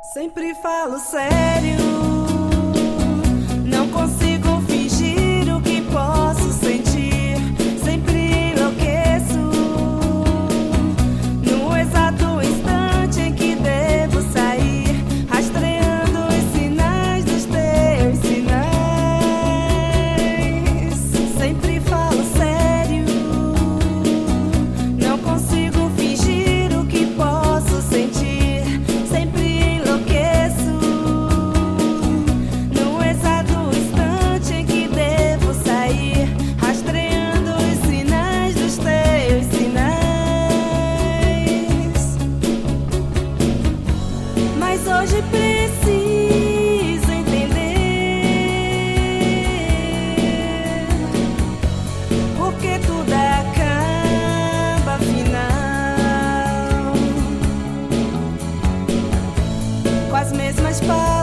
Sempre falo sério, não consigo fingir o que posso sentir. Sempre enlouqueço no exato instante em que devo sair, rastreando os sinais dos teus sinais. Sempre falo sério, não consigo fingir o que posso sentir. Hoje preciso entender porque tudo acaba afinal com as mesmas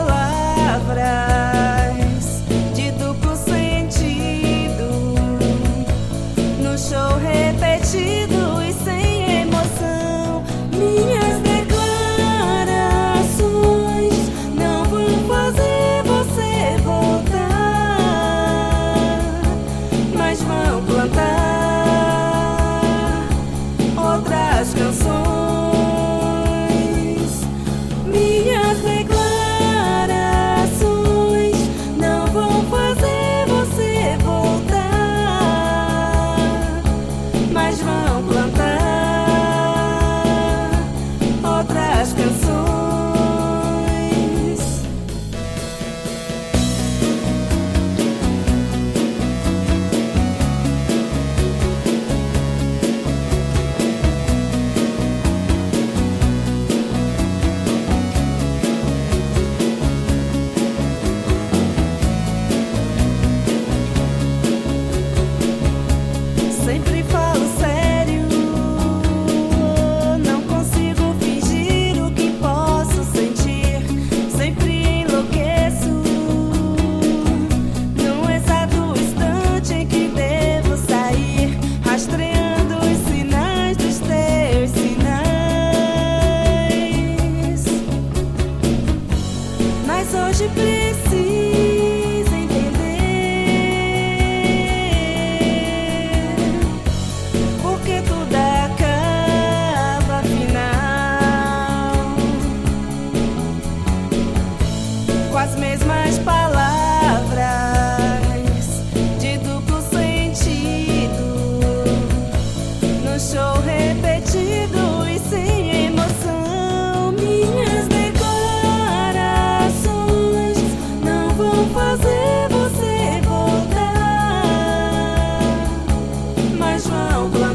palavras de duplo sentido, no show repetido e sem emoção. Minhas outras canções, minhas declarações não vão fazer você voltar, mas vão plantar outras canções. Sempre falo sério, não consigo fingir o que posso sentir. Sempre enlouqueço no exato instante em que devo sair, rastreando os sinais dos teus sinais. Mas hoje preciso tudo acaba afinal com as mesmas palavras de duplo sentido, no show repetido e sem emoção. Minhas declarações não vão fazer você voltar, mas vão plantar